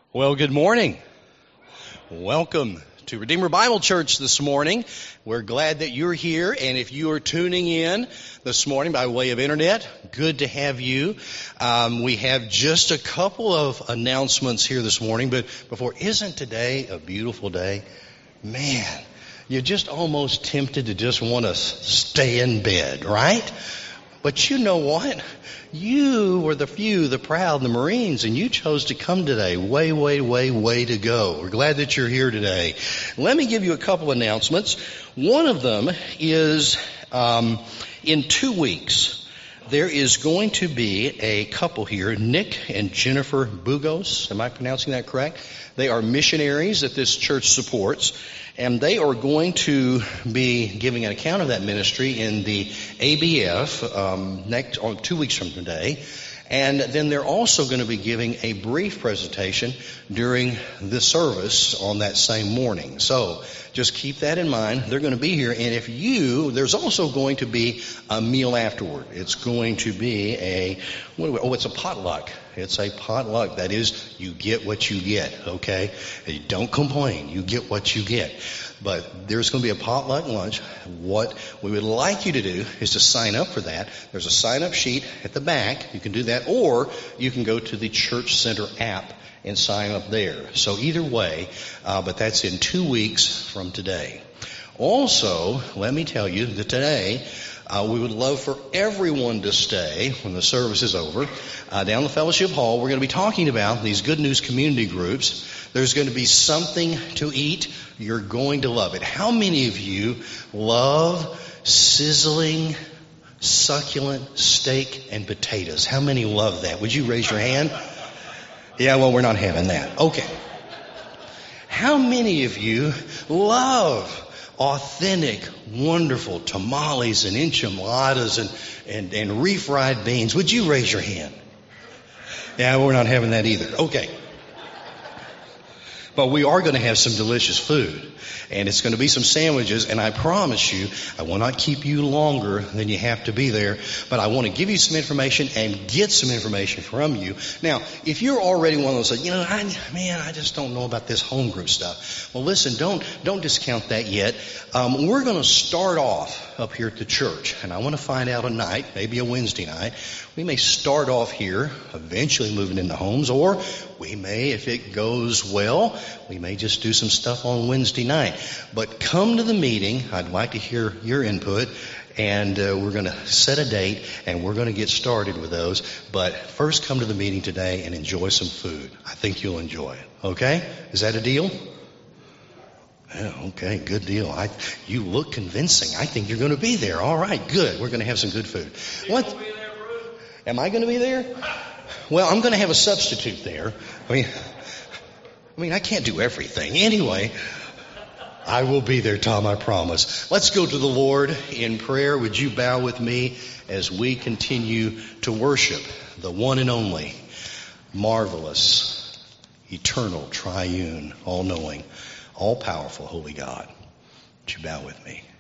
Well, good morning. Welcome to Redeemer Bible Church this morning. We're glad that you're here, and if you are tuning in this morning by way of internet, good to have you. We have just a couple of announcements here this morning, but isn't today a beautiful day? Man, you're just almost tempted to just want to stay in bed, right? But you know what? You were the few, the proud, the Marines, and you chose to come today. Way to go. We're glad that you're here today. Let me give you a couple announcements. One of them is in 2 weeks, there is going to be a couple here, Nick and Jennifer Bugos. Am I pronouncing that correct? They are missionaries that this church supports, and they are going to be giving an account of that ministry in the ABF 2 weeks from today. And then they're also going to be giving a brief presentation during the service on that same morning. So just keep that in mind. They're going to be here. And there's also going to be a meal afterward. It's going to be it's a potluck. It's a potluck. That is, you get what you get, okay? You don't complain. You get what you get. But there's going to be a potluck lunch. What we would like you to do is to sign up for that. There's a sign-up sheet at the back. You can do that, or you can go to the Church Center app and sign up there. So either way, but that's in 2 weeks from today. Also, let me tell you that today, we would love for everyone to stay when the service is over. Down the fellowship hall, we're going to be talking about these Good News community groups. There's going to be something to eat. You're going to love it. How many of you love sizzling, succulent steak and potatoes? How many love that? Would you raise your hand? Yeah, well, we're not having that. Okay. How many of you love authentic, wonderful tamales and enchiladas and refried beans? Would you raise your hand? Yeah, we're not having that either. Okay. But we are going to have some delicious food. And it's going to be some sandwiches. And I promise you, I will not keep you longer than you have to be there. But I want to give you some information and get some information from you. Now, if you're already one of those, I just don't know about this home group stuff. Well, listen, don't discount that yet. We're going to start off up here at the church. And I want to find out a night, maybe a Wednesday night. We may start off here, eventually moving into homes, or we may, if it goes well, we may just do some stuff on Wednesday night. But come to the meeting. I'd like to hear your input, and we're going to set a date, and we're going to get started with those. But first, come to the meeting today and enjoy some food. I think you'll enjoy it. Okay? Is that a deal? Yeah, okay, good deal. You look convincing. I think you're going to be there. All right, good. We're going to have some good food. What? Am I going to be there? Well, I'm going to have a substitute there. I mean, I can't do everything. Anyway, I will be there, Tom, I promise. Let's go to the Lord in prayer. Would you bow with me as we continue to worship the one and only, marvelous, eternal, triune, all-knowing, all-powerful, holy God? Would you bow with me?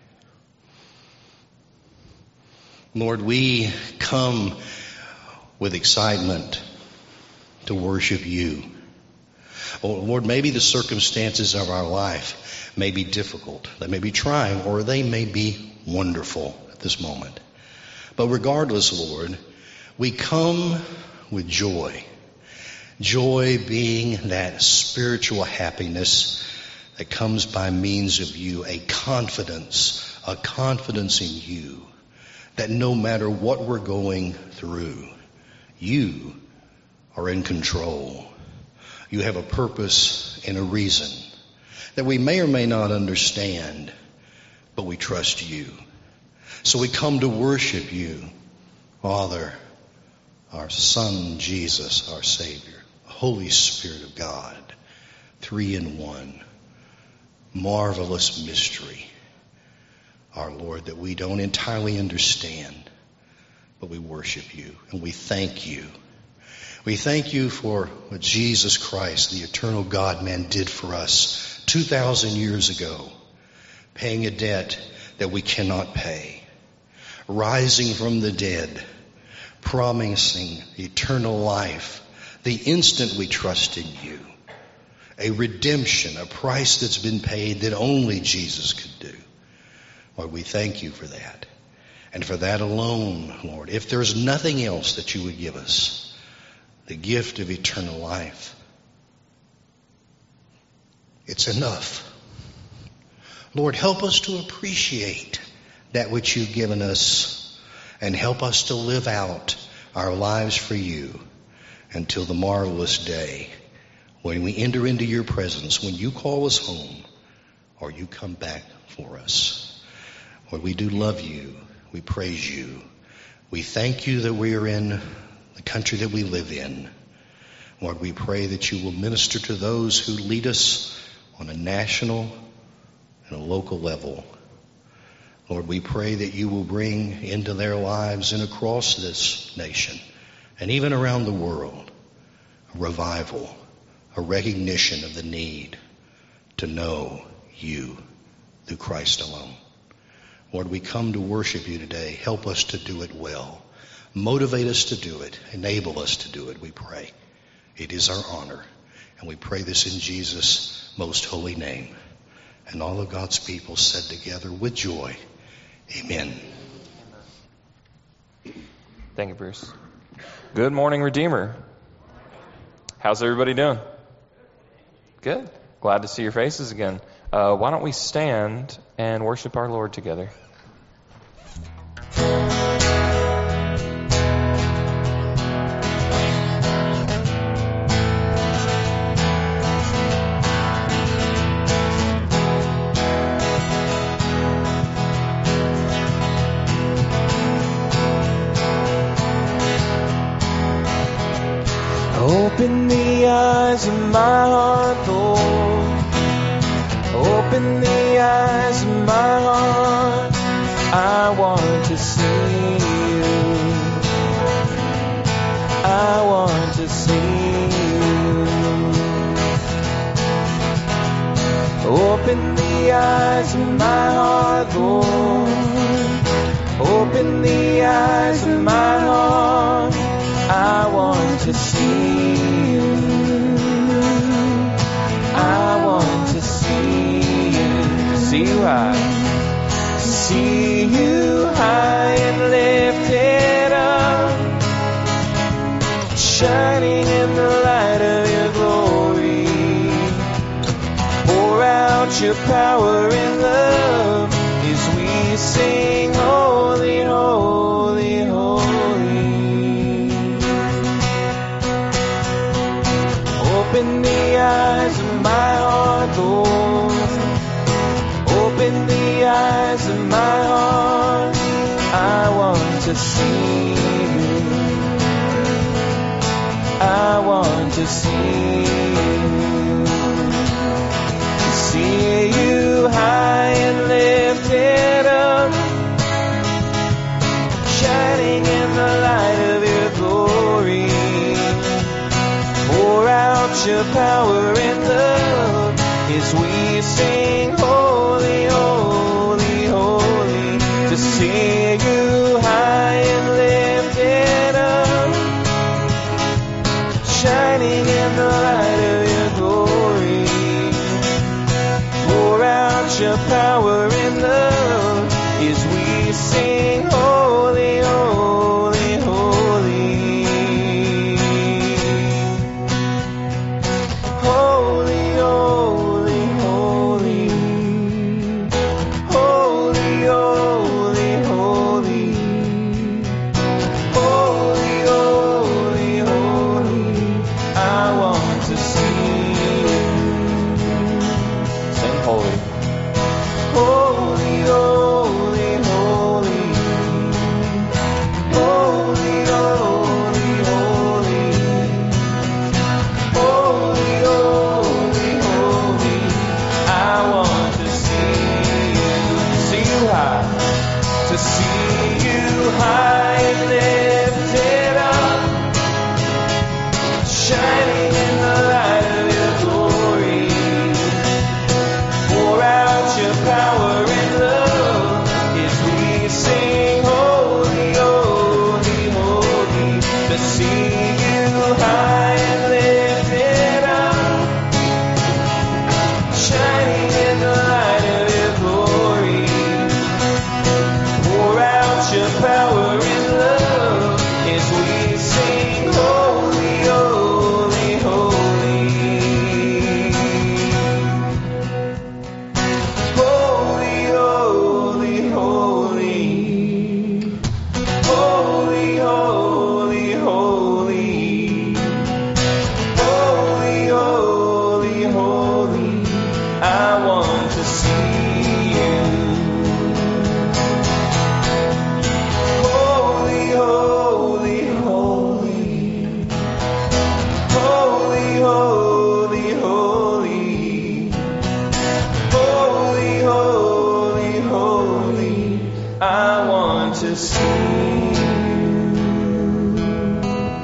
Lord, we come with excitement to worship you. Oh, Lord, maybe the circumstances of our life may be difficult. They may be trying, or they may be wonderful at this moment. But regardless, Lord, we come with joy. Joy being that spiritual happiness that comes by means of you, a confidence in you, that no matter what we're going through, you are in control. You have a purpose and a reason that we may or may not understand, but we trust you. So we come to worship you, Father, our Son, Jesus, our Savior, Holy Spirit of God, 3 in 1, marvelous mystery, our Lord, that we don't entirely understand, but we worship you and we thank you. We thank you for what Jesus Christ, the eternal God-man, did for us 2,000 years ago, paying a debt that we cannot pay, rising from the dead, promising eternal life the instant we trust in you. a redemption, a price that's been paid that only Jesus could do. Lord, we thank you for that. And for that alone, Lord, if there's nothing else that you would give us, the gift of eternal life, it's enough. Lord, help us to appreciate that which you've given us and help us to live out our lives for you until the marvelous day when we enter into your presence, when you call us home or you come back for us. Lord, we do love you. We praise you. We thank you that we are in the country that we live in. Lord, we pray that you will minister to those who lead us on a national and a local level. Lord, we pray that you will bring into their lives and across this nation and even around the world a revival, a recognition of the need to know you through Christ alone. Lord, we come to worship you today. Help us to do it well. Motivate us to do it. Enable us to do it, we pray. It is our honor. And we pray this in Jesus' most holy name. And all of God's people said together with joy, amen. Thank you, Bruce. Good morning, Redeemer. How's everybody doing? Good. Glad to see your faces again. Why don't we stand and worship our Lord together? Open the eyes of my heart, Lord. Open the eyes of my heart. I want to see you. I want to see you. Open the eyes of my heart, Lord. Open the eyes of my heart. I want to see you. I want to see you. See you high. See you high and lifted up, shining in the light of your glory. Pour out your power and love as we sing, holy, holy, holy. Open the eyes of my heart, Lord. Open the eyes of my heart. I want to see you. I want to see you. See you high and lifted up, shining in the light of your glory. Pour out your power and love as we sing, holy, holy, holy. To see you high and lifted up, shining in the light of your glory. Pour out your power and love as we sing, holy, holy, holy. Holy, holy, holy. Holy, holy, holy. see you.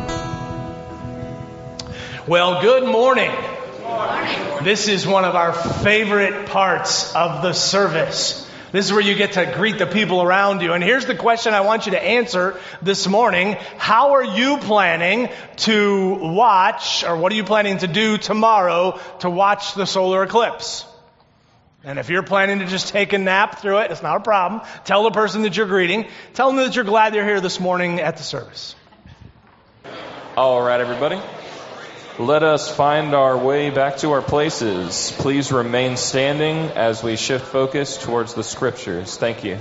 Well, good morning. This is one of our favorite parts of the service. This is where you get to greet the people around you. And here's the question I want you to answer this morning. How are you planning to watch, or what are you planning to do tomorrow to watch the solar eclipse? And if you're planning to just take a nap through it, it's not a problem. Tell the person that you're greeting. Tell them that you're glad they're here this morning at the service. All right, everybody. Let us find our way back to our places. Please remain standing as we shift focus towards the scriptures. Thank you.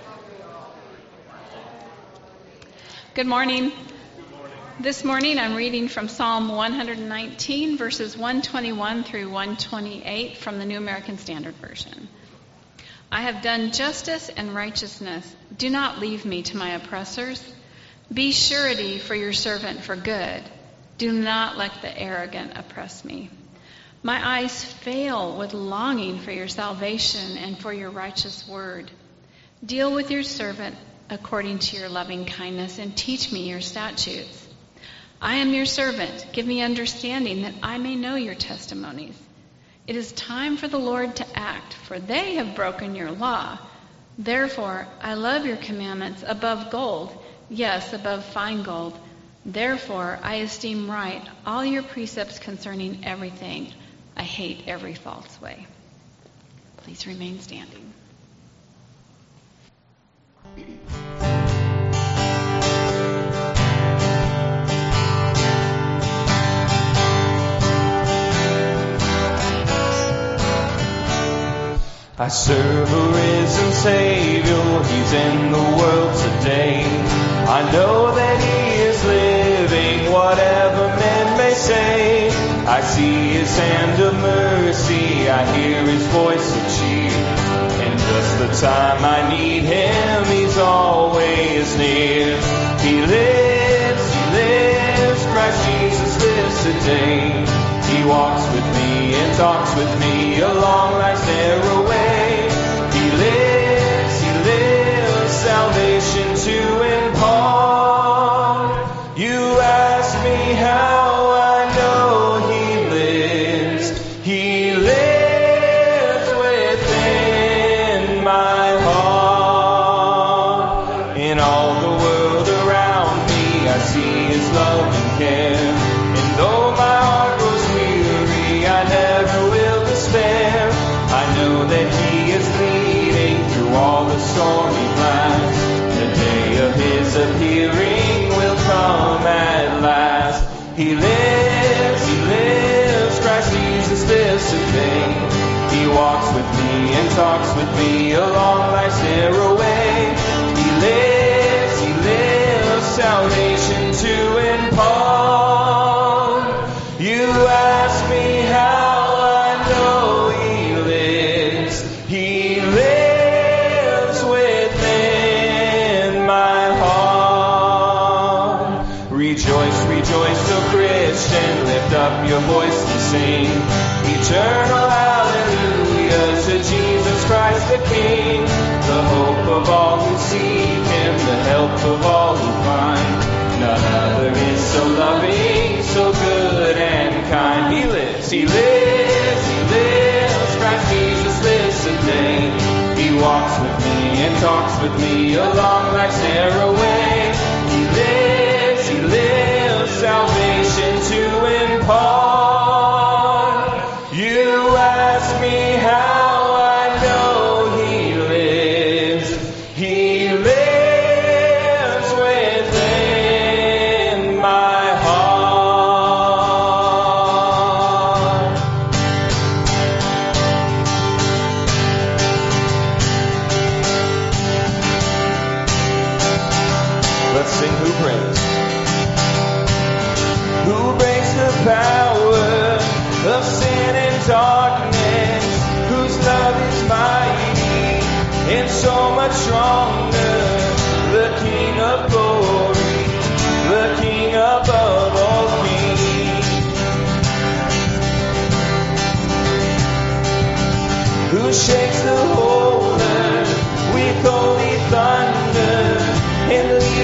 Good morning. This morning I'm reading from Psalm 119, verses 121 through 128 from the New American Standard Version. I have done justice and righteousness. Do not leave me to my oppressors. Be surety for your servant for good. Do not let the arrogant oppress me. My eyes fail with longing for your salvation and for your righteous word. Deal with your servant according to your loving kindness and teach me your statutes. I am your servant. Give me understanding that I may know your testimonies. It is time for the Lord to act, for they have broken your law. Therefore, I love your commandments above gold, yes, above fine gold. Therefore, I esteem right all your precepts concerning everything. I hate every false way. Please remain standing. I serve a risen Savior, He's in the world today. I know that He is living, whatever men may say. I see His hand of mercy, I hear His voice of cheer. And just the time I need Him, He's always near. He lives, Christ Jesus lives today. He walks with me and talks with me along life's narrow way. He lives, salvation to impart. You ask me how I know He lives. He lives within my heart. In all the world around me, I see His love and care. And though my heart grows weary, I never will despair. I know that He is leading through all the stormy blast. The day of His appearing will come at last. He lives, Christ Jesus lives today. He walks with me and talks with me along life's narrow way. He lives, salvation to impart. You ask me how I know He lives. He lives within my heart. Rejoice, O Christian, lift up your voice and sing. Eternal hallelujah to Jesus Christ the King. The hope of all who seek Him, the help of all who find. None other is so loving, so good and kind. He lives, Christ Jesus lives today. He walks with me and talks with me along life's narrow way. He lives, salvation to impart. You ask me how I know He lives. He lives within my heart. Let's sing Who Breaks. Who breaks the power of sin and darkness, whose love is mighty and so much stronger, the King of glory, the King above all kings, who shakes the whole earth with holy thunder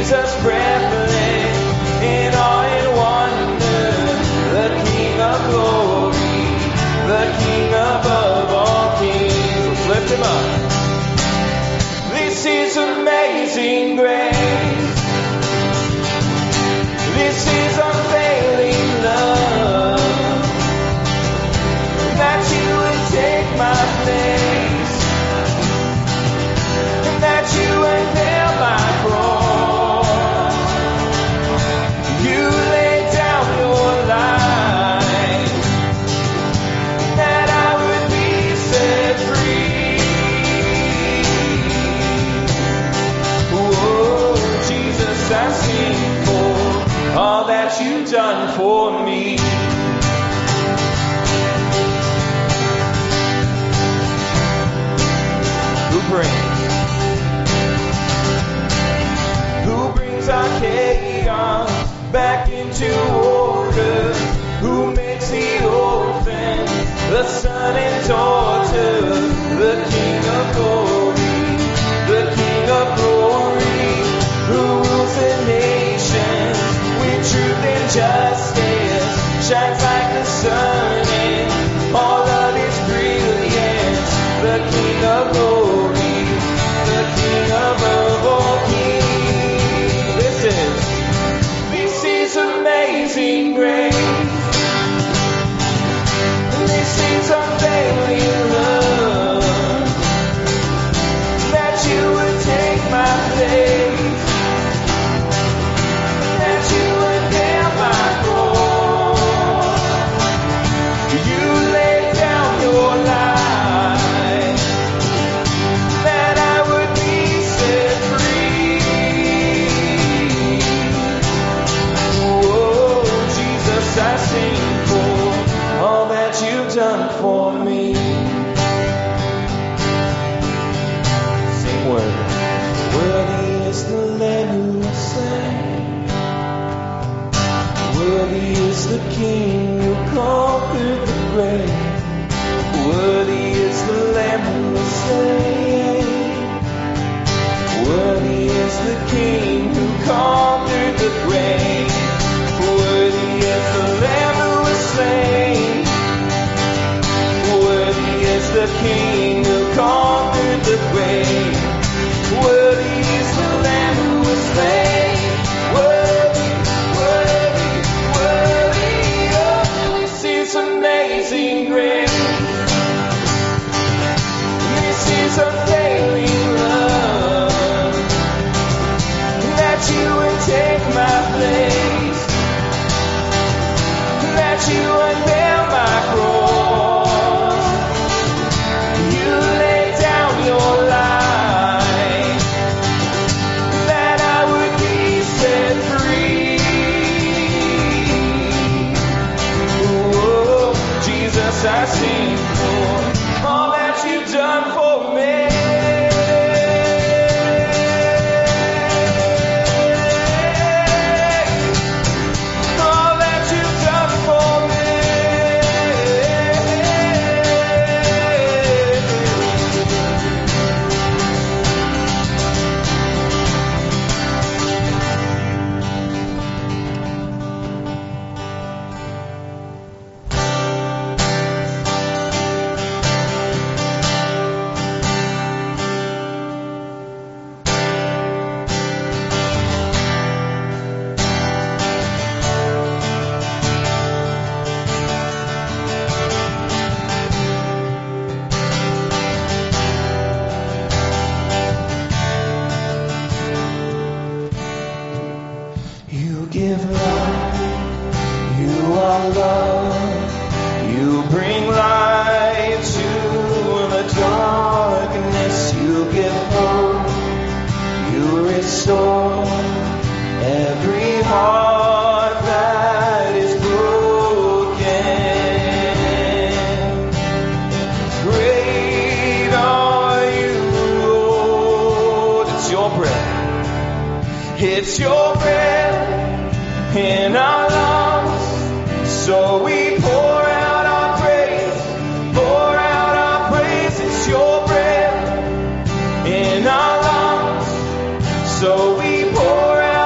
Jesus breathless in awe and wonder, the King of glory, the King above all kings. Let's lift him up. This is amazing grace. This is unfailing love, that you would take my place, and that you would bear my cross. You laid down your life, that I would be set free. Oh, Jesus, I sing for all that you've done for me. Who brings our chaos back into order? Who makes the orphan the son and daughter? The King of glory, the King of glory, who rules the nations with truth and justice, shines like the sun in all of his brilliance. The King of glory, the King above all kings. This is amazing grace. This is unfailing love, that you would take my place, that you would bear my cross. You laid down your life, that I would be set free. Oh, Jesus, I sing for all that you've done for me. Sing worthy. Worthy is the Lamb who was slain. Worthy is the King who conquered the grave. Worthy is the Lamb who was slain. Worthy is the King who conquered the grave. Worthy is the Lamb who was slain. Worthy is the King who conquered the grave. Worthy is the Lamb who was slain. Worthy, worthy, worthy. Oh, this is amazing grace. This is unfailing love, that you would take my place, that you would bear my cross. You laid down your life, that I would be set free. Oh, Jesus, I sing for all that you've done for me. All that you've done for me. You give life, you are love, you bring light to the darkness, you give hope, you restore every heart that is broken. Great are you, Lord. It's your breath. It's your breath in our lungs, so we pour out our praise, pour out our praise. It's your breath in our lungs, so we pour out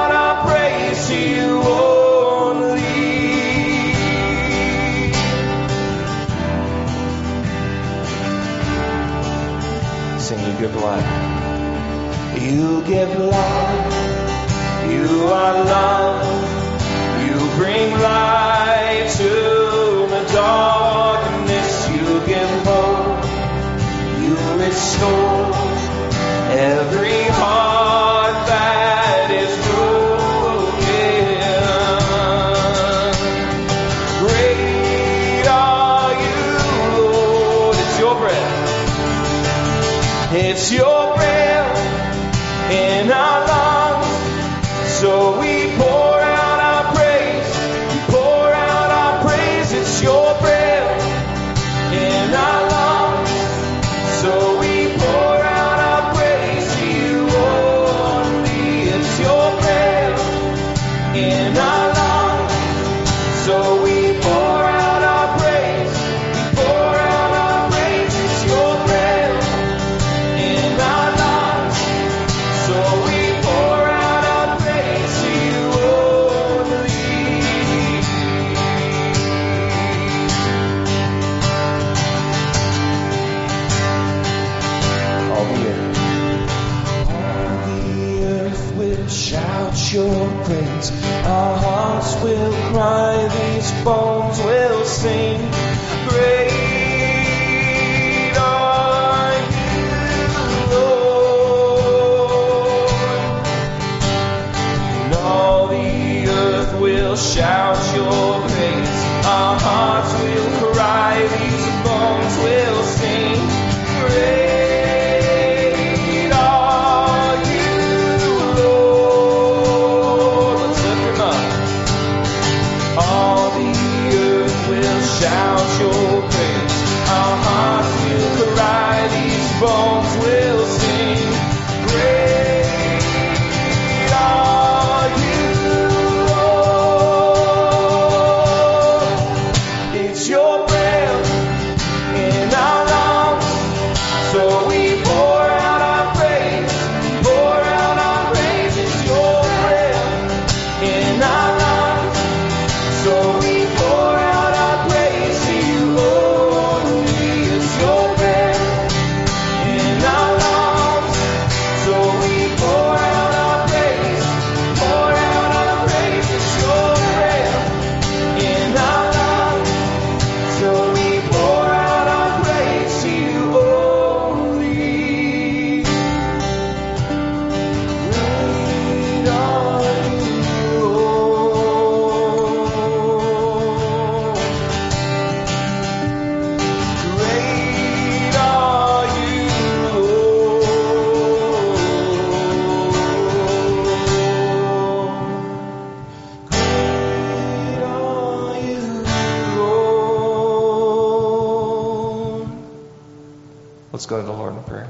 you give life. You give life. You are love. You bring light to the darkness. You give hope. You restore every heart that is broken. Great are you, Lord. It's your breath. It's your breath in our lungs. So we pour out our praise. We pour out our praise. It's your breath in our lungs. So we pour out our praise to you only. It's your breath in our lungs. So we pour out our praise. We pour out our praise. It's your breath in our lungs. So we pour out our praise to you only. All the earth will shout your praise. Our hearts will cry. These bones will sing. Great are you, Lord. And all the earth will shout your praise. Our hearts will cry. These bones will sing. Great are you, Lord. Let's lift him up. All the earth will shout your praise. Our hearts will cry. These bones will sing. Great are you, Lord. It's your breath in our lungs. So we pour out our praise. Pour out our praise. It's your breath in our lungs. So we pour out our praise to you only. It's your breath in our lungs. So we pour out our praise. Pour out our praise. It's your breath in our lungs. So we pour out our praise to you only. Great are you, Lord. Great are you, Lord. Great are you, Lord. Let's go to the Lord in prayer.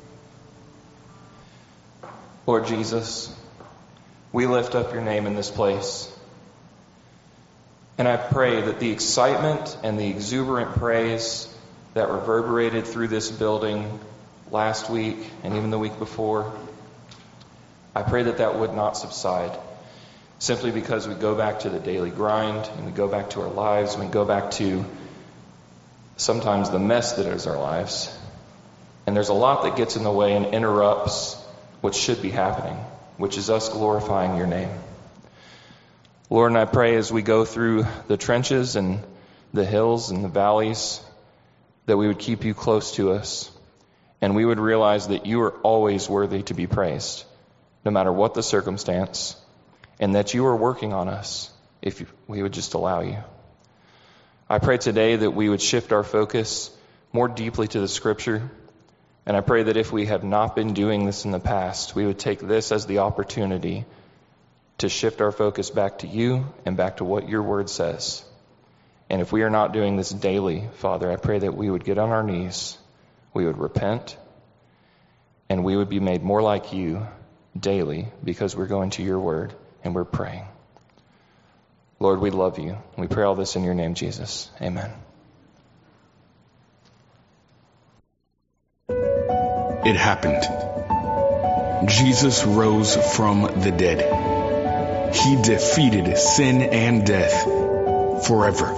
Lord Jesus, we lift up your name in this place. And I pray that the excitement and the exuberant praise that reverberated through this building last week and even the week before, I pray that that would not subside simply because we go back to the daily grind and we go back to our lives and we go back to sometimes the mess that is our lives. And there's a lot that gets in the way and interrupts what should be happening, which is us glorifying your name. Lord, and I pray as we go through the trenches and the hills and the valleys, that we would keep you close to us, and we would realize that you are always worthy to be praised, no matter what the circumstance, and that you are working on us if we would just allow you. I pray today that we would shift our focus more deeply to the Scripture, and I pray that if we have not been doing this in the past, we would take this as the opportunity to shift our focus back to you and back to what your word says. And if we are not doing this daily, Father, I pray that we would get on our knees, we would repent, and we would be made more like you daily because we're going to your word and we're praying. Lord, we love you. We pray all this in your name, Jesus. Amen. It happened. Jesus rose from the dead. He defeated sin and death forever.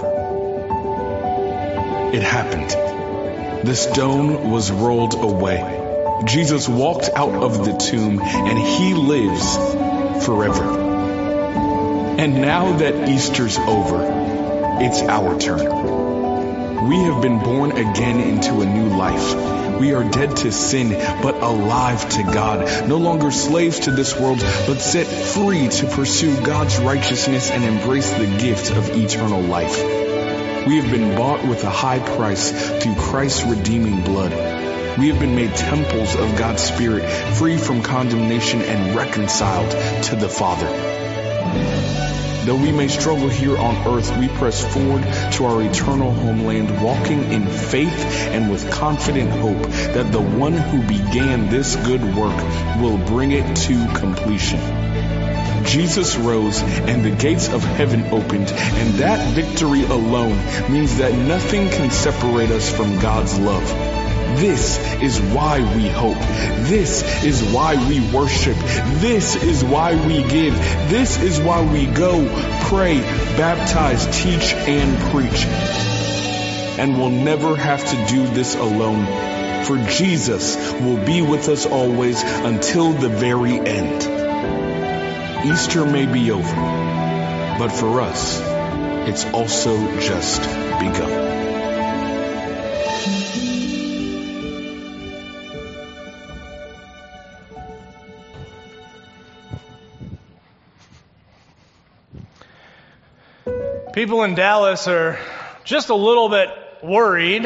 It happened. The stone was rolled away. Jesus walked out of the tomb and he lives forever. And now that Easter's over, it's our turn. We have been born again into a new life. We are dead to sin, but alive to God. No longer slaves to this world, but set free to pursue God's righteousness and embrace the gift of eternal life. We have been bought with a high price through Christ's redeeming blood. We have been made temples of God's Spirit, free from condemnation and reconciled to the Father. Though we may struggle here on earth, we press forward to our eternal homeland, walking in faith and with confident hope that the one who began this good work will bring it to completion. Jesus rose and the gates of heaven opened, and that victory alone means that nothing can separate us from God's love. This is why we hope. This is why we worship. This is why we give. This is why we go, pray, baptize, teach, and preach. And we'll never have to do this alone, for Jesus will be with us always until the very end. Easter may be over, but for us, it's also just begun. People in Dallas are just a little bit worried,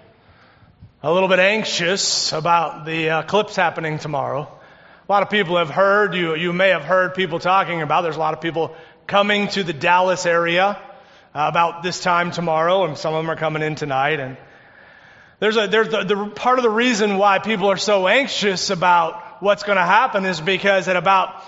a little bit anxious about the eclipse happening tomorrow. A lot of people have heard, you may have heard people talking about, there's a lot of people coming to the Dallas area about this time tomorrow, and some of them are coming in tonight. And there's the part of the reason why people are so anxious about what's going to happen is because at about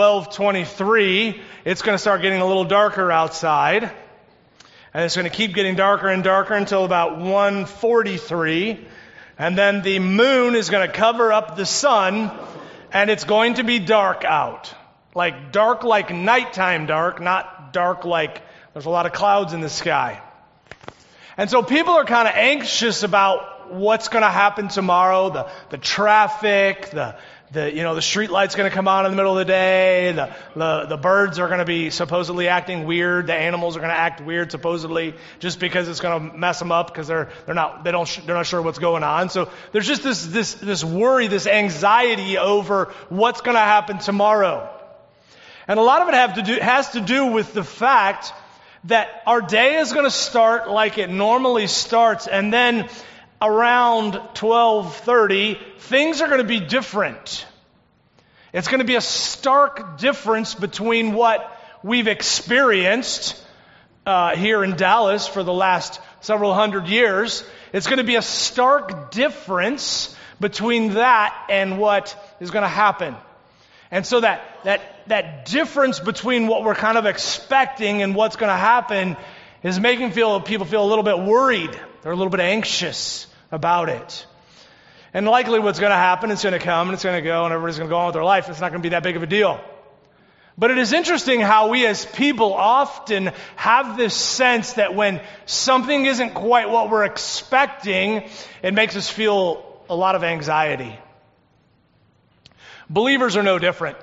12:23, it's going to start getting a little darker outside. And it's going to keep getting darker and darker until about 1:43. And then the moon is going to cover up the sun, and it's going to be dark out. Dark like nighttime dark, not dark like there's a lot of clouds in the sky. And so people are kind of anxious about what's going to happen tomorrow, the traffic, the street light's going to come on in the middle of the day. The birds are going to be supposedly acting weird. The animals are going to act weird supposedly, just because it's going to mess them up because they're not sure what's going on. So there's just this worry, this anxiety over what's going to happen tomorrow, and a lot of it has to do with the fact that our day is going to start like it normally starts, and then around 12:30, things are going to be different. It's going to be a stark difference between what we've experienced here in Dallas for the last several hundred years. It's going to be a stark difference between that and what is going to happen. And so that difference between what we're kind of expecting and what's going to happen is making people feel a little bit worried. They're a little bit anxious about it. And likely what's going to happen, it's going to come and it's going to go and everybody's going to go on with their life. It's not going to be that big of a deal. But it is interesting how we as people often have this sense that when something isn't quite what we're expecting, it makes us feel a lot of anxiety. Believers are no different.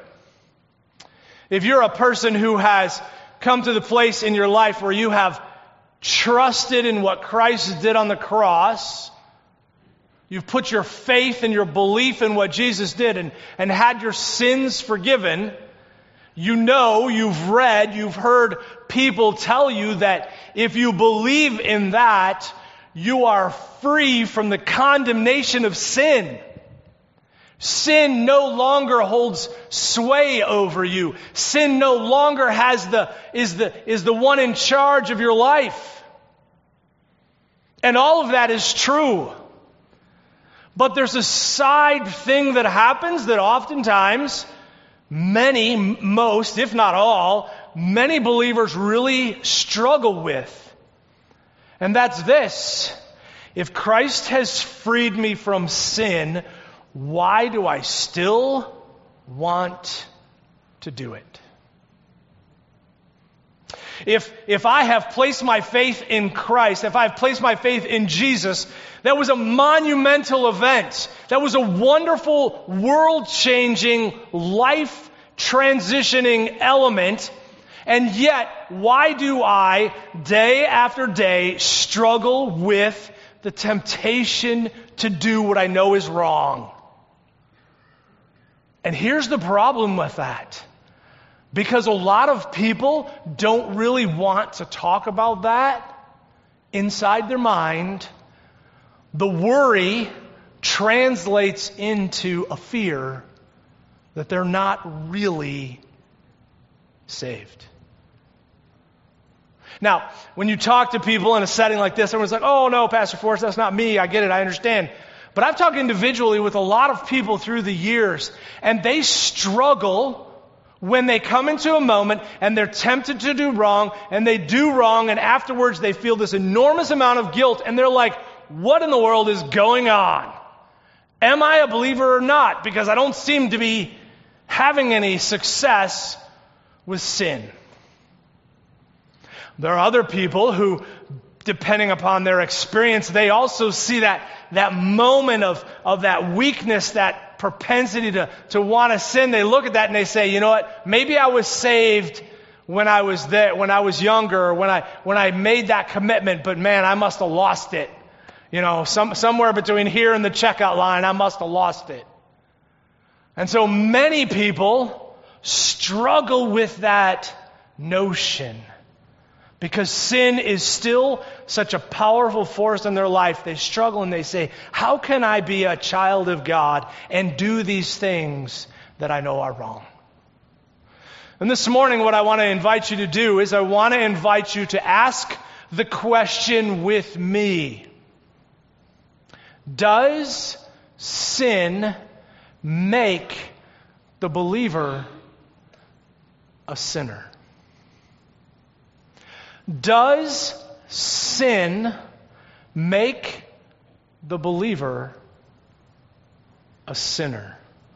If you're a person who has come to the place in your life where you have trusted in what Christ did on the cross, you've put your faith and your belief in what Jesus did and had your sins forgiven, you've read, you've heard people tell you that if you believe in that, you are free from the condemnation of sin. Sin no longer holds sway over you. Sin no longer is the one in charge of your life. And all of that is true. But there's a side thing that happens that oftentimes most, if not all, many believers really struggle with. And that's this. If Christ has freed me from sin, why do I still want to do it? If I have placed my faith in Christ, if I have placed my faith in Jesus, that was a monumental event. That was a wonderful, world-changing, life-transitioning element. And yet, why do I, day after day, struggle with the temptation to do what I know is wrong? And here's the problem with that. Because a lot of people don't really want to talk about that inside their mind, the worry translates into a fear that they're not really saved. Now, when you talk to people in a setting like this, everyone's like, oh no, Pastor Forrest, that's not me. I get it. I understand. But I've talked individually with a lot of people through the years, and they struggle when they come into a moment and they're tempted to do wrong, and they do wrong, and afterwards they feel this enormous amount of guilt, and they're like, what in the world is going on? Am I a believer or not? Because I don't seem to be having any success with sin. There are other people who, depending upon their experience, they also see that moment of that weakness, that propensity to want to sin. They look at that and they say, you know what, maybe I was saved when I was there, when I was younger, or when I made that commitment, but man, I must have lost it. You know, somewhere between here and the checkout line, I must have lost it. And so many people struggle with that notion. Because sin is still such a powerful force in their life, they struggle and they say, how can I be a child of God and do these things that I know are wrong? And this morning, what I want to invite you to do is I want to invite you to ask the question with me. Does sin make the believer a sinner? Does sin make the believer a sinner?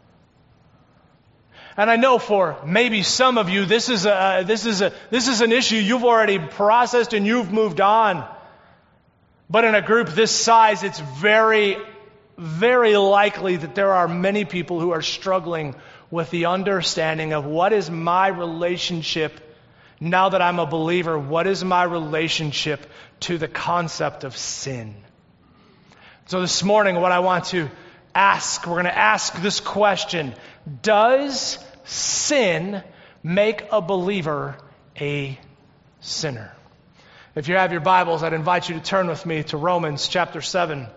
And I know for maybe some of you, this is an issue you've already processed and you've moved on. But in a group this size, it's very, very likely that there are many people who are struggling with the understanding of what is my relationship. Now that I'm a believer, what is my relationship to the concept of sin? So this morning, what I want to ask, we're going to ask this question. Does sin make a believer a sinner? If you have your Bibles, I'd invite you to turn with me to Romans chapter 7.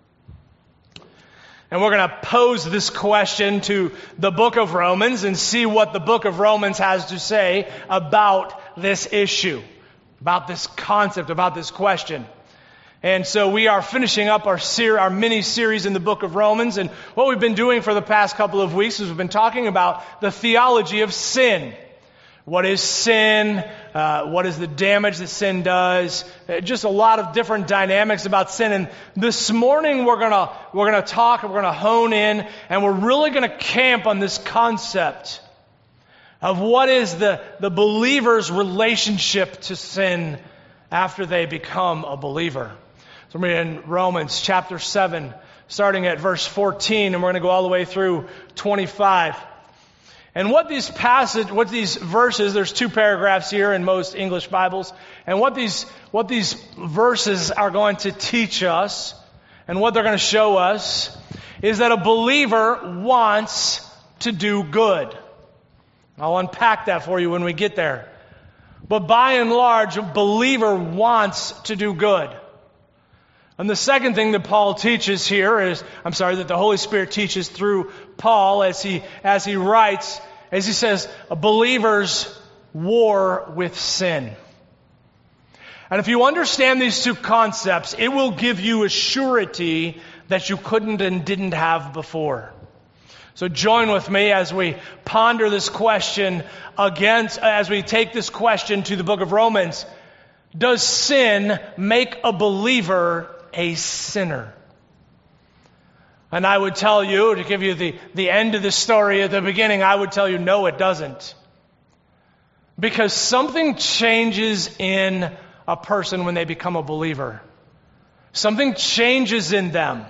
And we're going to pose this question to the book of Romans and see what the book of Romans has to say about this issue, about this concept, about this question. And so we are finishing up our mini-series in the book of Romans. And what we've been doing for the past couple of weeks is we've been talking about the theology of sin. What is sin? What is the damage that sin does? Just a lot of different dynamics about sin. And this morning we're gonna talk and we're gonna hone in, and we're really gonna camp on this concept of what is the believer's relationship to sin after they become a believer. So we're in Romans chapter 7, starting at verse 14, and we're gonna go all the way through 25. And what these verses, there's 2 paragraphs here in most English Bibles, and what these verses are going to teach us, and what they're going to show us, is that a believer wants to do good. I'll unpack that for you when we get there. But by and large, a believer wants to do good. And the second thing that Paul teaches here that the Holy Spirit teaches through Paul as he writes, as he says, a believer's war with sin. And if you understand these 2 concepts, it will give you a surety that you couldn't and didn't have before. So join with me as we ponder this question as we take this question to the book of Romans. Does sin make a believer a sinner? And I would tell you, to give you the end of the story at the beginning, I would tell you, no, it doesn't. Because something changes in a person when they become a believer. Something changes in them.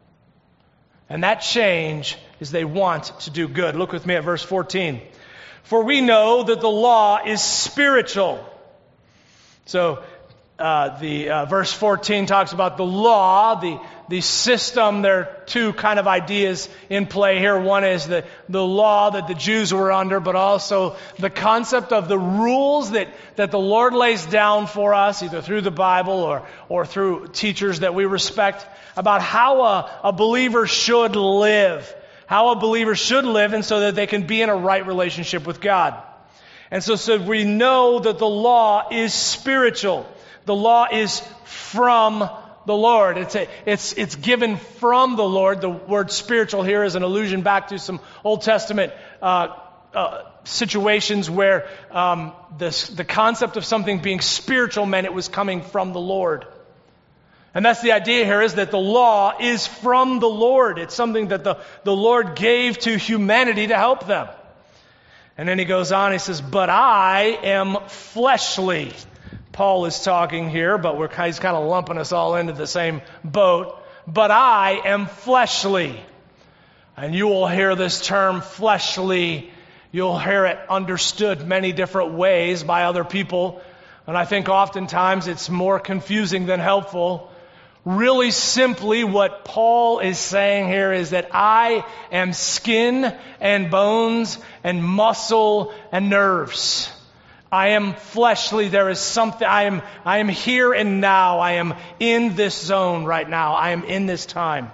And that change is they want to do good. Look with me at verse 14. For we know that the law is spiritual. So verse 14 talks about the law, the system. There are two kind of ideas in play here. One is the law that the Jews were under, but also the concept of the rules that the Lord lays down for us, either through the Bible or through teachers that we respect, about how a believer should live. How a believer should live, and so that they can be in a right relationship with God. And so we know that the law is spiritual. The law is from the Lord. It's given from the Lord. The word spiritual here is an allusion back to some Old Testament situations where the concept of something being spiritual meant it was coming from the Lord. And that's the idea here, is that the law is from the Lord. It's something that the Lord gave to humanity to help them. And then he goes on, he says, but I am fleshly. Paul is talking here, but he's kind of lumping us all into the same boat. But I am fleshly. And you will hear this term fleshly. You'll hear it understood many different ways by other people. And I think oftentimes it's more confusing than helpful. Really simply, what Paul is saying here is that I am skin and bones and muscle and nerves. I am fleshly. There is something. I am here and now. I am in this zone right now. I am in this time.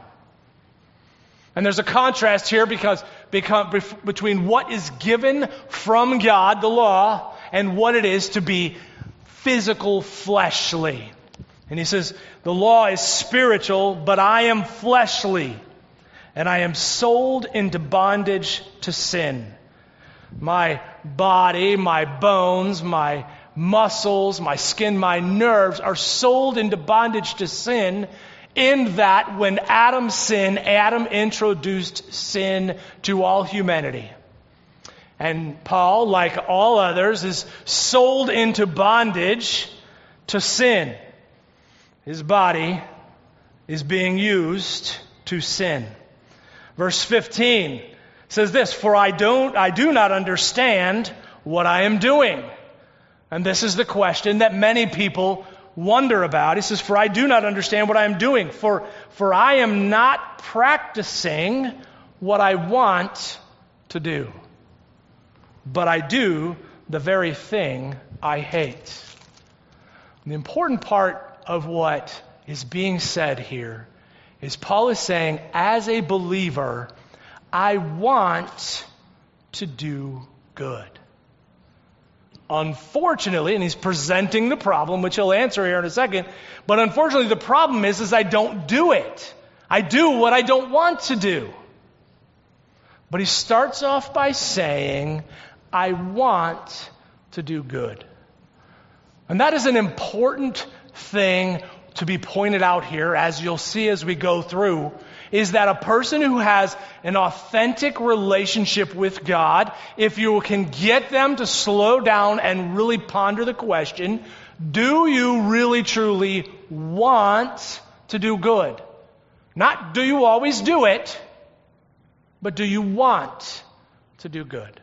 And there's a contrast here because between what is given from God, the law, and what it is to be physical, fleshly. And he says, the law is spiritual, but I am fleshly, and I am sold into bondage to sin. My body, my bones, my muscles, my skin, my nerves are sold into bondage to sin, in that when Adam sinned, Adam introduced sin to all humanity. And Paul, like all others, is sold into bondage to sin. His body is being used to sin. Verse 15 says this, for I do not understand what I am doing. And this is the question that many people wonder about. He says, for I do not understand what I am doing. For I am not practicing what I want to do, but I do the very thing I hate. And the important part of what is being said here is Paul is saying, as a believer, I want to do good. Unfortunately, and he's presenting the problem, which he'll answer here in a second, but unfortunately the problem is I don't do it. I do what I don't want to do. But he starts off by saying, I want to do good. And that is an important thing to be pointed out here, as you'll see as we go through, is that a person who has an authentic relationship with God, if you can get them to slow down and really ponder the question, do you really truly want to do good? Not do you always do it, but do you want to do good?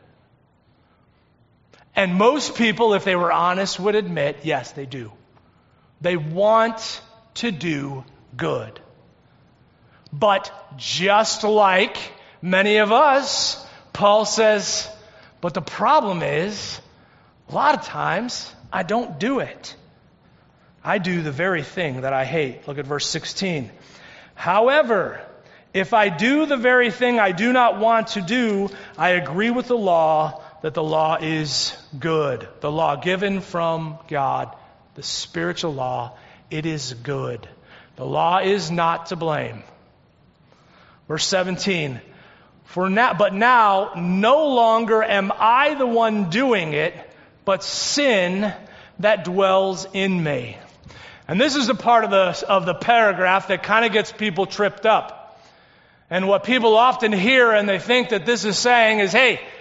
And most people, if they were honest, would admit, yes, they do. They want to do good. But just like many of us, Paul says, but the problem is, a lot of times, I don't do it. I do the very thing that I hate. Look at verse 16. However, if I do the very thing I do not want to do, I agree with the law that the law is good. The law given from God, the spiritual law, it is good. The law is not to blame. Verse 17, but now no longer am I the one doing it, but sin that dwells in me. And this is the part of the paragraph that kind of gets people tripped up. And what people often hear and they think that this is saying is, hey,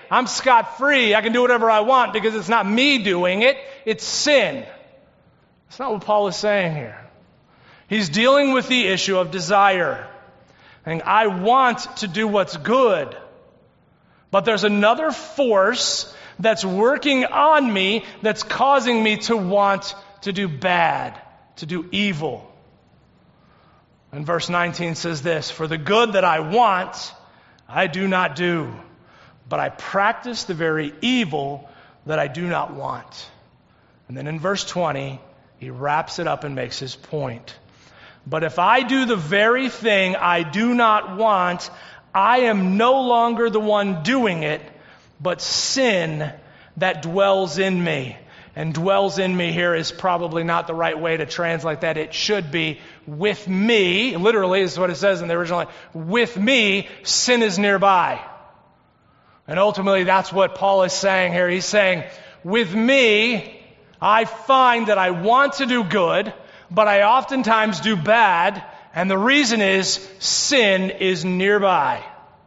I'm scot-free. I can do whatever I want because it's not me doing it. It's sin. That's not what Paul is saying here. He's dealing with the issue of desire. And I want to do what's good. But there's another force that's working on me that's causing me to want to do bad, to do evil. And verse 19 says this, "For the good that I want, I do not do, but I practice the very evil that I do not want." And then in verse 20, he wraps it up and makes his point. "But if I do the very thing I do not want, I am no longer the one doing it, but sin that dwells in me." And dwells in me here is probably not the right way to translate that. It should be with me. Literally is what it says in the original. With me, sin is nearby. And ultimately that's what Paul is saying here. He's saying, with me, I find that I want to do good, but I oftentimes do bad. And the reason is sin is nearby.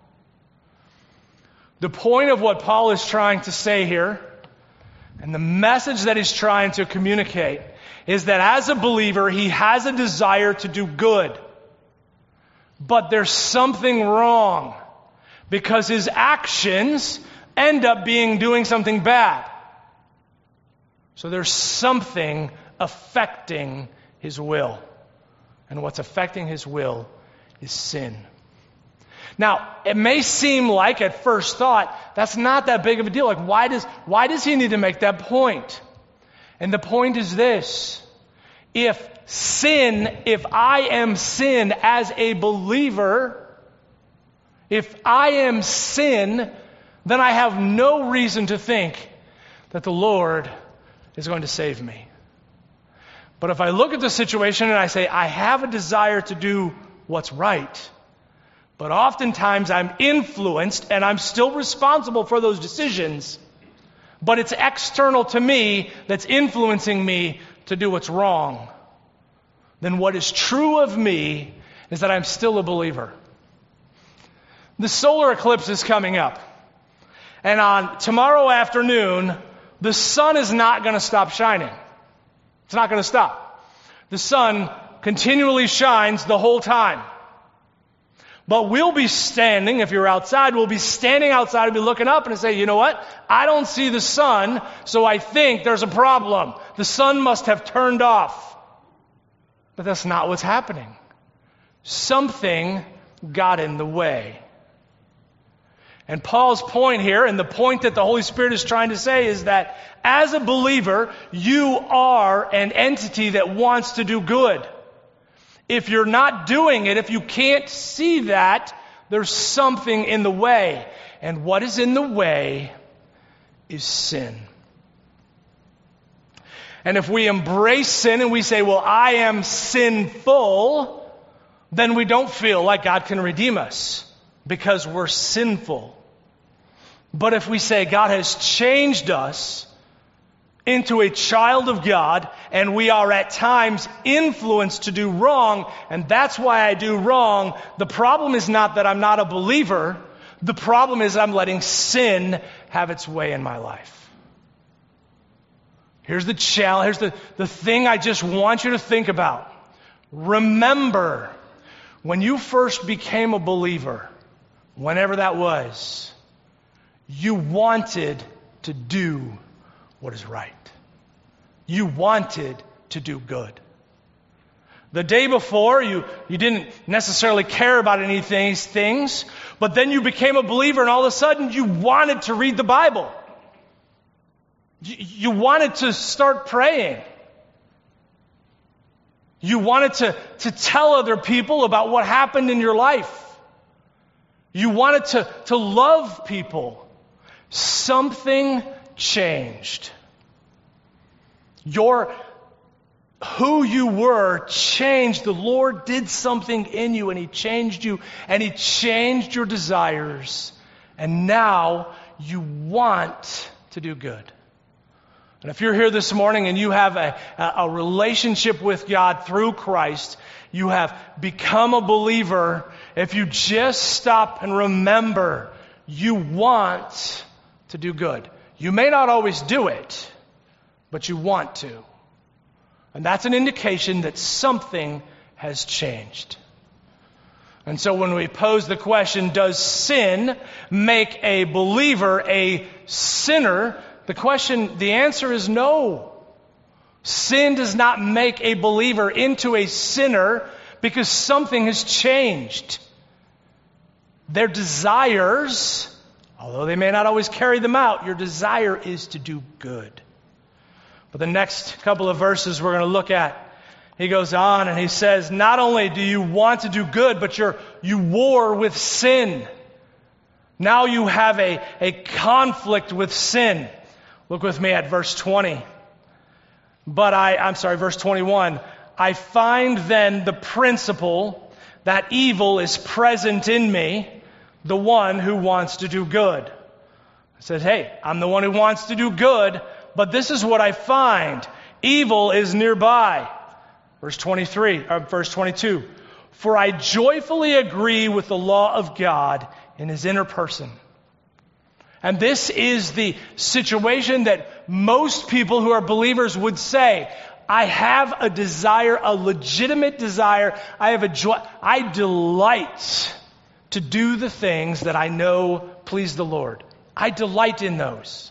The point of what Paul is trying to say here, and the message that he's trying to communicate, is that as a believer, he has a desire to do good. But there's something wrong because his actions end up being doing something bad. So there's something affecting his will. And what's affecting his will is sin. Now, it may seem like at first thought, that's not that big of a deal. Like, why does he need to make that point? And the point is this. If I am sin as a believer, if I am sin, then I have no reason to think that the Lord is going to save me. But if I look at the situation and I say, I have a desire to do what's right, but oftentimes I'm influenced and I'm still responsible for those decisions, but it's external to me that's influencing me to do what's wrong, then what is true of me is that I'm still a believer. The solar eclipse is coming up. And on tomorrow afternoon, the sun is not going to stop shining. It's not going to stop. The sun continually shines the whole time. But we'll be standing, if you're outside, we'll be standing outside and be looking up and say, you know what? I don't see the sun, so I think there's a problem. The sun must have turned off. But that's not what's happening. Something got in the way. And Paul's point here, and the point that the Holy Spirit is trying to say, is that as a believer, you are an entity that wants to do good. If you're not doing it, if you can't see that, there's something in the way. And what is in the way is sin. And if we embrace sin and we say, well, I am sinful, then we don't feel like God can redeem us because we're sinful. But if we say God has changed us into a child of God, and we are at times influenced to do wrong, and that's why I do wrong, the problem is not that I'm not a believer. The problem is I'm letting sin have its way in my life. Here's the challenge. Here's the thing I just want you to think about. Remember, when you first became a believer, whenever that was, you wanted to do what is right. You wanted to do good. The day before, you didn't necessarily care about any of these things, but then you became a believer and all of a sudden you wanted to read the Bible. You wanted to start praying. You wanted to tell other people about what happened in your life. You wanted to love people. Something changed. Who you were changed. The Lord did something in you and He changed you and He changed your desires. And now you want to do good. And if you're here this morning and you have a relationship with God through Christ, you have become a believer, if you just stop and remember, you want to do good. You may not always do it, but you want to. And that's an indication that something has changed. And so when we pose the question, does sin make a believer a sinner? The answer is no. Sin does not make a believer into a sinner because something has changed. Their desires, although they may not always carry them out, your desire is to do good. But the next couple of verses we're going to look at, he goes on and he says, not only do you want to do good, but you war with sin. Now you have a conflict with sin. Look with me at verse 20. Verse 21. I find then the principle that evil is present in me, the one who wants to do good. I said, hey, I'm the one who wants to do good, but this is what I find. Evil is nearby. Verse 22. For I joyfully agree with the law of God in his inner person. And this is the situation that most people who are believers would say, I have a desire, a legitimate desire. I delight to do the things that I know please the Lord. I delight in those.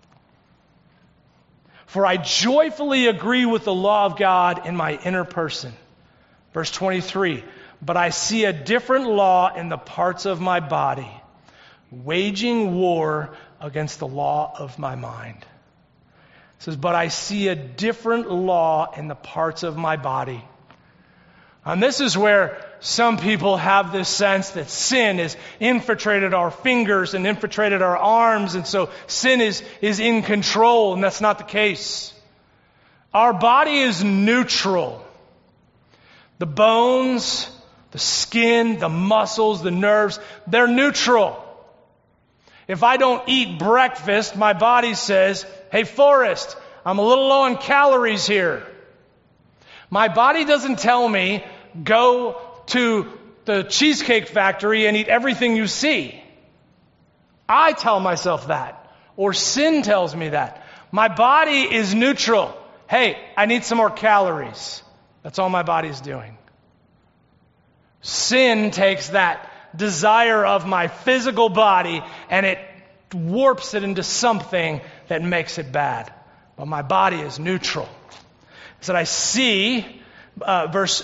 For I joyfully agree with the law of God in my inner person. Verse 23, but I see a different law in the parts of my body, waging war against the law of my mind. It says, but I see a different law in the parts of my body. And this is where some people have this sense that sin has infiltrated our fingers and infiltrated our arms, and so sin is in control, and that's not the case. Our body is neutral. The bones, the skin, the muscles, the nerves, they're neutral. If I don't eat breakfast, my body says, hey, Forrest, I'm a little low on calories here. My body doesn't tell me, go to the Cheesecake Factory and eat everything you see. I tell myself that. Or sin tells me that. My body is neutral. Hey, I need some more calories. That's all my body's doing. Sin takes that desire of my physical body and it warps it into something that makes it bad. But my body is neutral. So I see, verse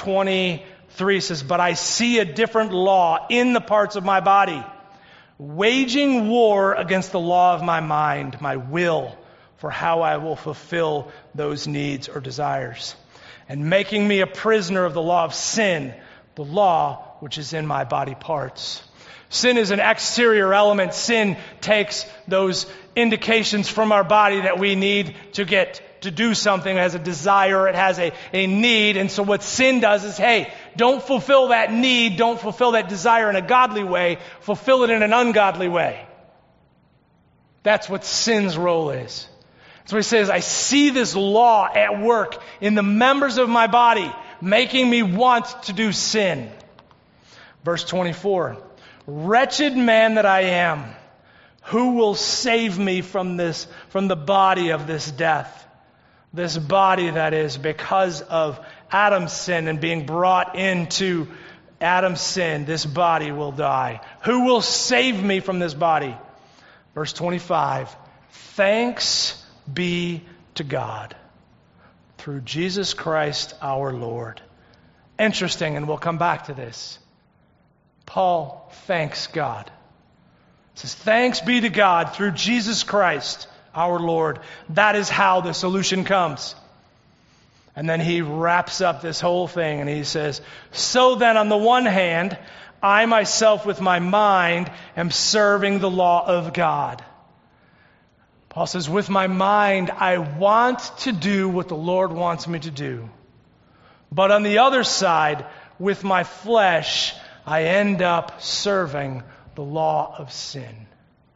23 says, but I see a different law in the parts of my body, waging war against the law of my mind, my will, for how I will fulfill those needs or desires, and making me a prisoner of the law of sin, the law which is in my body parts. Sin is an exterior element. Sin takes those indications from our body that we need to get to do something. It has a desire, it has a need. And so what sin does is, hey, don't fulfill that need, don't fulfill that desire in a godly way, fulfill it in an ungodly way. That's what sin's role is. So he says, I see this law at work in the members of my body, making me want to do sin. Verse 24, wretched man that I am, who will save me from the body of this death? This body that is because of Adam's sin and being brought into Adam's sin, this body will die. Who will save me from this body? Verse 25, thanks be to God through Jesus Christ our Lord. Interesting, and we'll come back to this. Paul thanks God. It says, thanks be to God through Jesus Christ our Lord. That is how the solution comes. And then he wraps up this whole thing and he says, so then on the one hand, I myself with my mind am serving the law of God. Paul says, with my mind, I want to do what the Lord wants me to do. But on the other side, with my flesh, I end up serving the law of sin.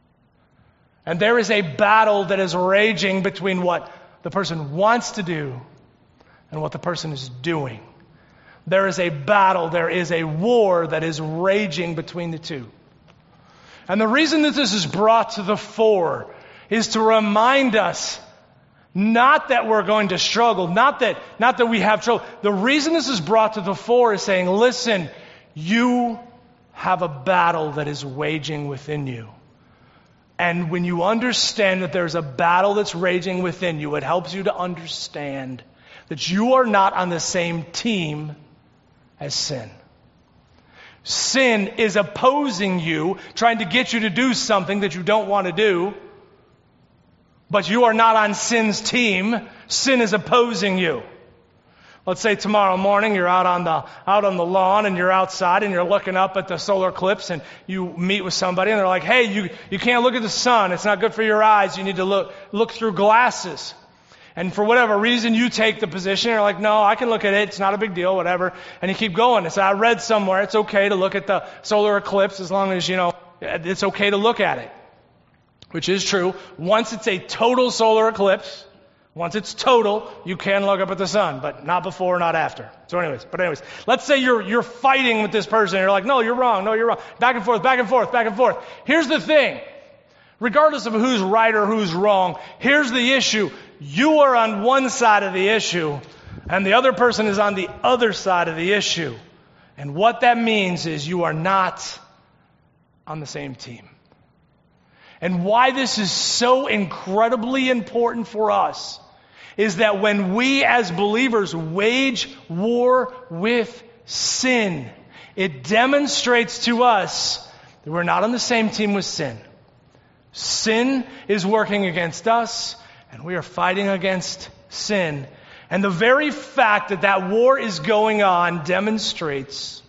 And there is a battle that is raging between what the person wants to do and what the person is doing. There is a battle, there is a war that is raging between the two. And the reason that this is brought to the fore is to remind us not that we're going to struggle, not that we have trouble. The reason this is brought to the fore is saying, listen, you have a battle that is waging within you. And when you understand that there's a battle that's raging within you, it helps you to understand that you are not on the same team as sin. Sin is opposing you, trying to get you to do something that you don't want to do. But you are not on sin's team. Sin is opposing you. Let's say tomorrow morning you're out on the lawn and you're outside and you're looking up at the solar eclipse and you meet with somebody and they're like, hey, you can't look at the sun. It's not good for your eyes. You need to look through glasses. And for whatever reason, you take the position. You're like, no, I can look at it. It's not a big deal, whatever. And you keep going. And so I read somewhere it's okay to look at the solar eclipse as long as, it's okay to look at it. Which is true. Once it's a total solar eclipse, once it's total, you can look up at the sun, but not before, not after. So anyways, let's say you're fighting with this person. You're like, no, you're wrong. No, you're wrong. Back and forth, back and forth, back and forth. Here's the thing. Regardless of who's right or who's wrong, here's the issue. You are on one side of the issue, and the other person is on the other side of the issue. And what that means is you are not on the same team. And why this is so incredibly important for us is that when we as believers wage war with sin, it demonstrates to us that we're not on the same team with sin. Sin is working against us, and we are fighting against sin. And the very fact that war is going on demonstrates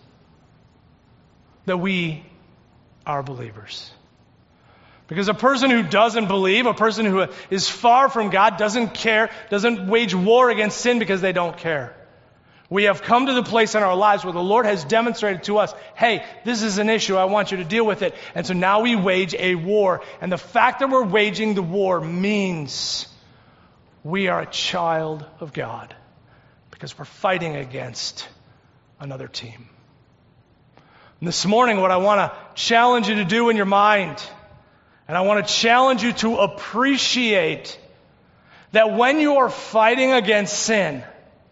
that we are believers. Because a person who doesn't believe, a person who is far from God, doesn't care, doesn't wage war against sin because they don't care. We have come to the place in our lives where the Lord has demonstrated to us, hey, this is an issue, I want you to deal with it. And so now we wage a war. And the fact that we're waging the war means we are a child of God. Because we're fighting against another team. And this morning, what I want to challenge you to do in your mind, and I want to challenge you to appreciate that when you are fighting against sin,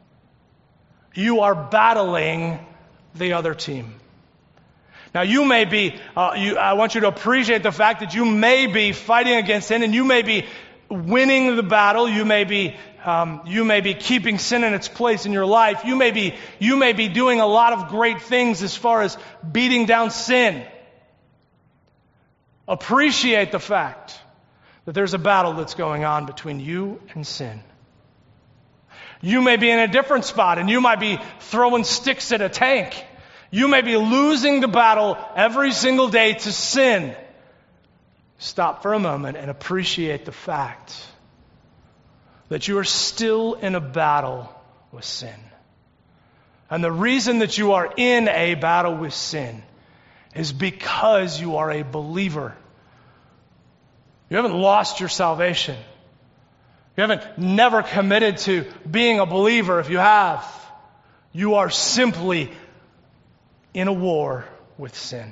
you are battling the other team. Now you may be, I want you to appreciate the fact that you may be fighting against sin and you may be winning the battle. You may be keeping sin in its place in your life. You may be doing a lot of great things as far as beating down sin. Appreciate the fact that there's a battle that's going on between you and sin. You may be in a different spot and you might be throwing sticks at a tank. You may be losing the battle every single day to sin. Stop for a moment and appreciate the fact that you are still in a battle with sin. And the reason that you are in a battle with sin is because you are a believer. You haven't lost your salvation. You haven't never committed to being a believer. If you have, you are simply in a war with sin.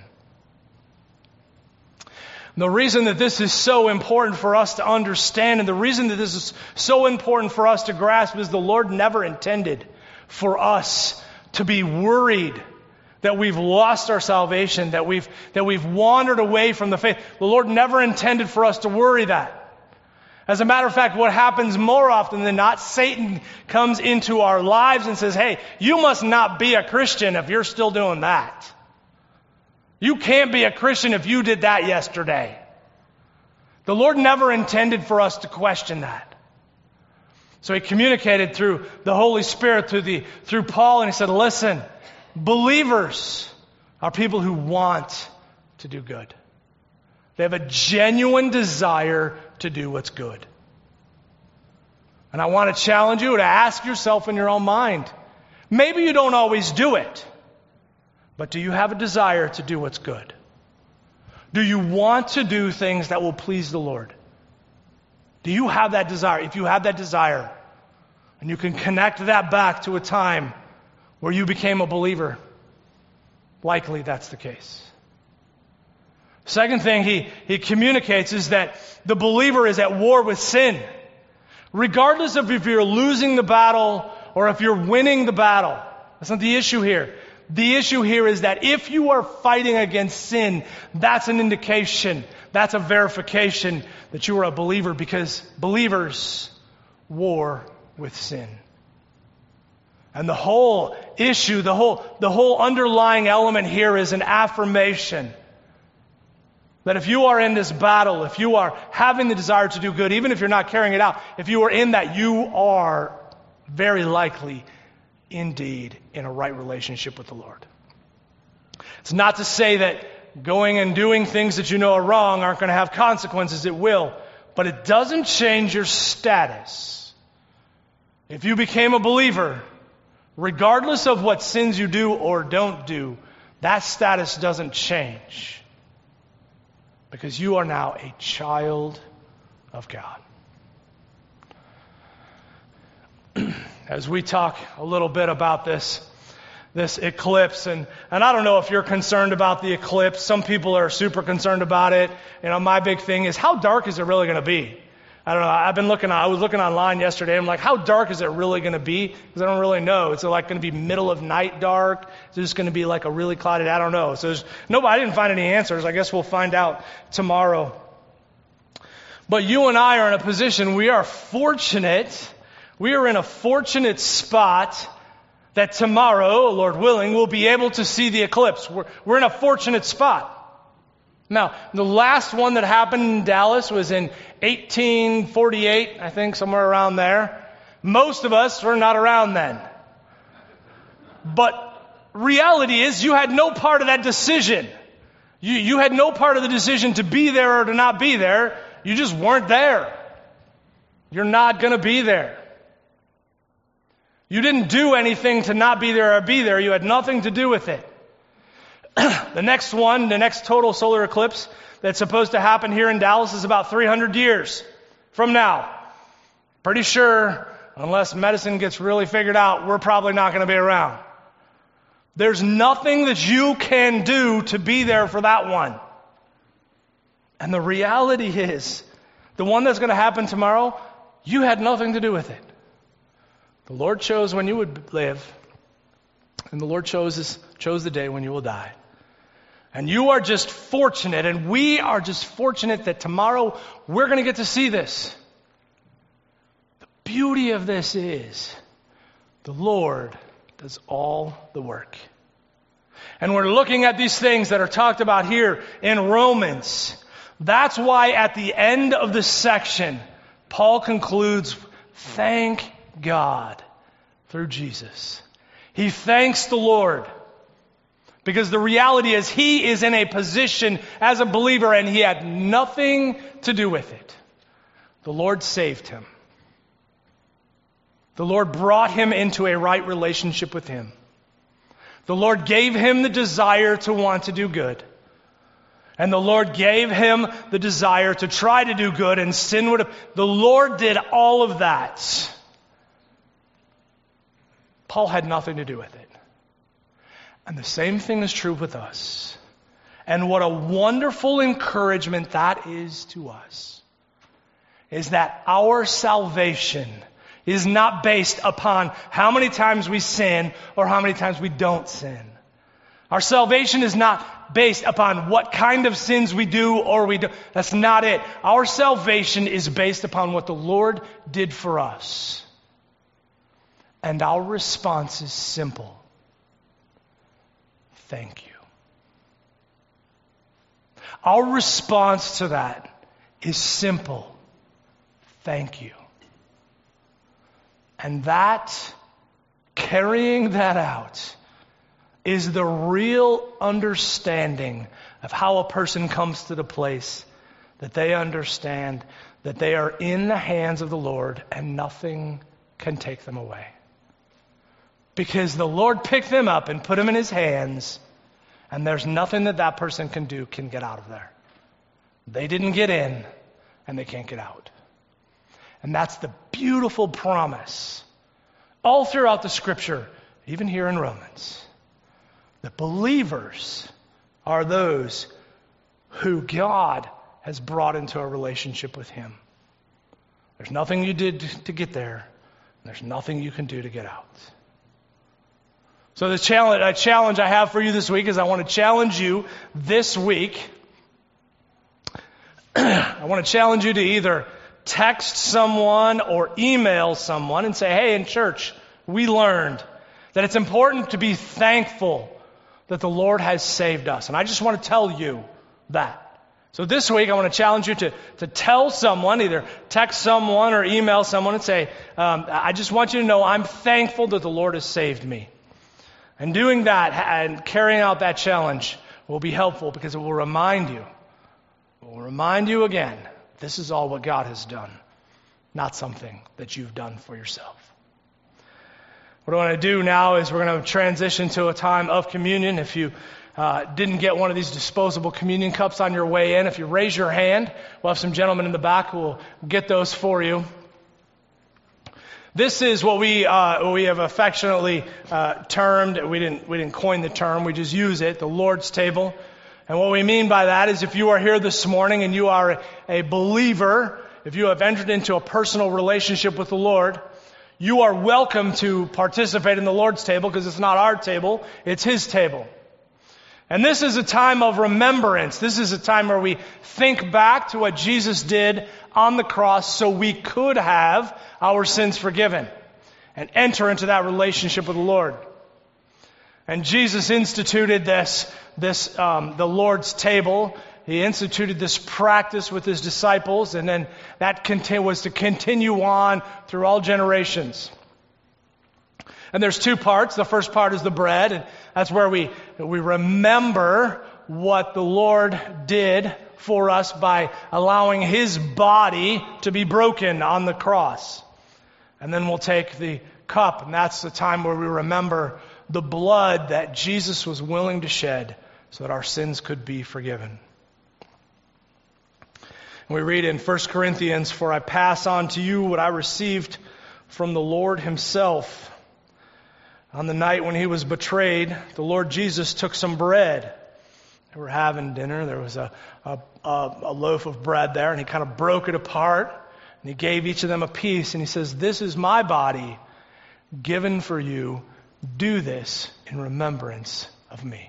The reason that this is so important for us to understand and the reason that this is so important for us to grasp is the Lord never intended for us to be worried that we've lost our salvation, that we've wandered away from the faith. The Lord never intended for us to worry that. As a matter of fact, what happens more often than not, Satan comes into our lives and says, hey, you must not be a Christian if you're still doing that. You can't be a Christian if you did that yesterday. The Lord never intended for us to question that. So he communicated through the Holy Spirit, through Paul, and he said, listen, believers are people who want to do good. They have a genuine desire to do what's good. And I want to challenge you to ask yourself in your own mind, maybe you don't always do it, but do you have a desire to do what's good? Do you want to do things that will please the Lord? Do you have that desire? If you have that desire, and you can connect that back to a time where you became a believer, likely that's the case. Second thing he communicates is that the believer is at war with sin. Regardless of if you're losing the battle or if you're winning the battle. That's not the issue here. The issue here is that if you are fighting against sin, that's an indication, that's a verification that you are a believer, because believers war with sin. And the whole issue, the whole underlying element here is an affirmation that if you are in this battle, if you are having the desire to do good, even if you're not carrying it out, if you are in that, you are very likely indeed in a right relationship with the Lord. It's not to say that going and doing things that you know are wrong aren't going to have consequences. It will. But it doesn't change your status. If you became a believer, regardless of what sins you do or don't do, that status doesn't change. Because you are now a child of God. As we talk a little bit about this eclipse, and I don't know if you're concerned about the eclipse. Some people are super concerned about it. You know, my big thing is, how dark is it really going to be? I don't know. I was looking online yesterday. I'm like, how dark is it really going to be? Because I don't really know. Is it like going to be middle of night dark? Is it just going to be like a really clouded? I don't know. So I didn't find any answers. I guess we'll find out tomorrow. But you and I are in a position, we are fortunate. We are in a fortunate spot that tomorrow, Lord willing, we'll be able to see the eclipse. We're in a fortunate spot. Now, the last one that happened in Dallas was in 1848, I think, somewhere around there. Most of us were not around then. But reality is, you had no part of that decision. You had no part of the decision to be there or to not be there. You just weren't there. You're not going to be there. You didn't do anything to not be there or be there. You had nothing to do with it. The next total solar eclipse that's supposed to happen here in Dallas is about 300 years from now. Pretty sure, unless medicine gets really figured out, we're probably not going to be around. There's nothing that you can do to be there for that one. And the reality is, the one that's going to happen tomorrow, you had nothing to do with it. The Lord chose when you would live, and the Lord chose the day when you will die. And you are just fortunate, and we are just fortunate that tomorrow we're going to get to see this. The beauty of this is the Lord does all the work. And we're looking at these things that are talked about here in Romans. That's why at the end of this section, Paul concludes, thank God through Jesus. He thanks the Lord because the reality is he is in a position as a believer and he had nothing to do with it. The Lord saved him. The Lord brought him into a right relationship with him. The Lord gave him the desire to want to do good. And the Lord gave him the desire to try to do good, and sin would have... The Lord did all of that. Paul had nothing to do with it. And the same thing is true with us. And what a wonderful encouragement that is to us, is that our salvation is not based upon how many times we sin or how many times we don't sin. Our salvation is not based upon what kind of sins we do or we don't. That's not it. Our salvation is based upon what the Lord did for us. And our response is simple. Thank you. Our response to that is simple. Thank you. And that, carrying that out, is the real understanding of how a person comes to the place that they understand that they are in the hands of the Lord and nothing can take them away. Because the Lord picked them up and put them in his hands, and there's nothing that person can do can get out of there. They didn't get in, and they can't get out. And that's the beautiful promise all throughout the Scripture, even here in Romans. The believers are those who God has brought into a relationship with him. There's nothing you did to get there. And there's nothing you can do to get out. So the challenge I have for you this week is I want to challenge you this week. I want to challenge you to either text someone or email someone and say, hey, in church, we learned that it's important to be thankful that the Lord has saved us. And I just want to tell you that. So this week, I want to challenge you to tell someone, either text someone or email someone and say, I just want you to know I'm thankful that the Lord has saved me. And doing that and carrying out that challenge will be helpful because it will remind you again, this is all what God has done, not something that you've done for yourself. What I want to do now is we're going to transition to a time of communion. If you didn't get one of these disposable communion cups on your way in, if you raise your hand, we'll have some gentlemen in the back who will get those for you. This is what we have affectionately termed. We didn't coin the term. We just use it, the Lord's table. And what we mean by that is if you are here this morning and you are a believer, if you have entered into a personal relationship with the Lord, you are welcome to participate in the Lord's table because it's not our table, it's His table. And this is a time of remembrance. This is a time where we think back to what Jesus did on the cross so we could have our sins forgiven and enter into that relationship with the Lord. And Jesus instituted the Lord's table. He instituted this practice with His disciples, and then that was to continue on through all generations. And there's two parts. The first part is the bread, and that's where we remember what the Lord did for us by allowing His body to be broken on the cross. And then we'll take the cup, and that's the time where we remember the blood that Jesus was willing to shed so that our sins could be forgiven. And we read in 1 Corinthians, "For I pass on to you what I received from the Lord Himself. On the night when He was betrayed, the Lord Jesus took some bread." They were having dinner. There was a loaf of bread there, and He kind of broke it apart, and He gave each of them a piece, and He says, "This is my body given for you. Do this in remembrance of me."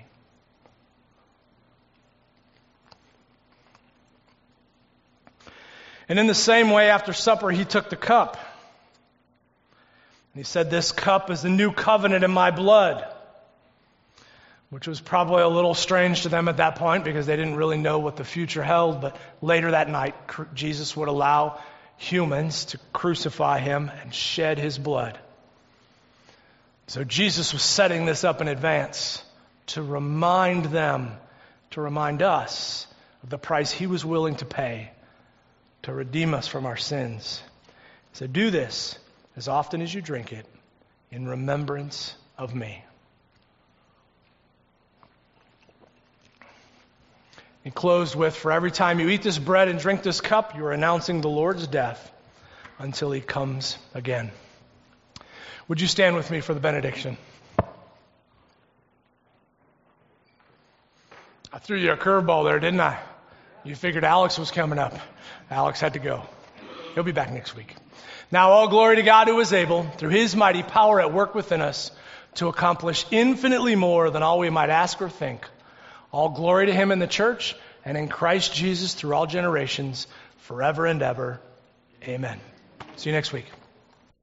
And in the same way, after supper, He took the cup. And He said, "This cup is the new covenant in my blood," which was probably a little strange to them at that point because they didn't really know what the future held. But later that night, Jesus would allow humans to crucify Him and shed His blood. So Jesus was setting this up in advance to remind them, to remind us of the price He was willing to pay to redeem us from our sins. So do this as often as you drink it in remembrance of me. He closed with, "For every time you eat this bread and drink this cup, you are announcing the Lord's death until He comes again." Would you stand with me for the benediction? I threw you a curveball there, didn't I? You figured Alex was coming up. Alex had to go. He'll be back next week. Now all glory to God who is able, through His mighty power at work within us, to accomplish infinitely more than all we might ask or think. All glory to Him in the church and in Christ Jesus through all generations, forever and ever. Amen. See you next week.